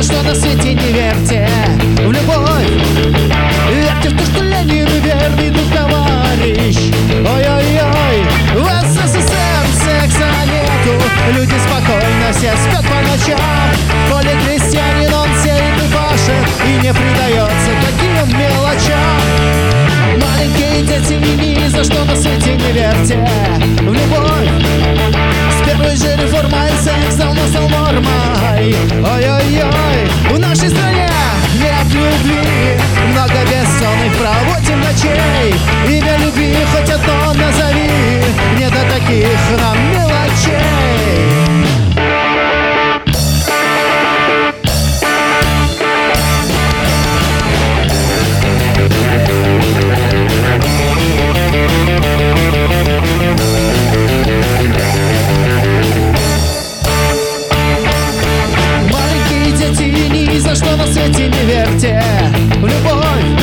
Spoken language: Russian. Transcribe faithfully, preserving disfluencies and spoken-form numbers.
за что на свете не верьте в любовь. Верьте в то, что Ленин верный друг, товарищ. Ой-ой-ой, в СССР секса нету, люди спокойно все спят по ночам. Коли крестьянин, он сеет и пашет и не предается таким мелочам. Маленькие дети, ни за что на свете не верьте в любовь. С первой же реформой секс давно стал нормой. Ой-ой-ой, в нашей стране нет любви, много бессонных проводим ночей. Имя любви хоть одно назови, не до таких нам мелочей. Маленькие дети, ни за что на свете не верьте в любовь.